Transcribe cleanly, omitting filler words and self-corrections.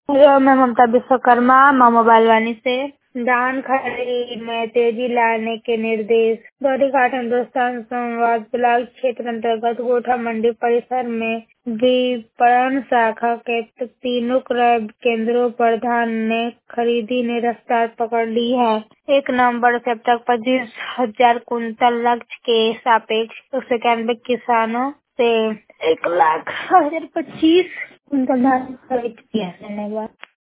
Hello, मैं ममता विश्वकर्मा माँ mobile वानी से। धान खरीद में तेजी लाने के निर्देश। गौरीघाट हिंदुस्तान संवाद ब्लॉक क्षेत्र अंतर्गत गोठा मंडी परिसर में विपणन शाखा के तीनों क्रय केंद्रों पर धान ने खरीदी ने रफ्तार पकड़ ली है। 1 नवंबर से अब तक 25,000 कुंतल लक्ष्य के सापेक्ष 191 किसानों से 1,25,000 कुंतल धान खरीद किया है। धन्यवाद।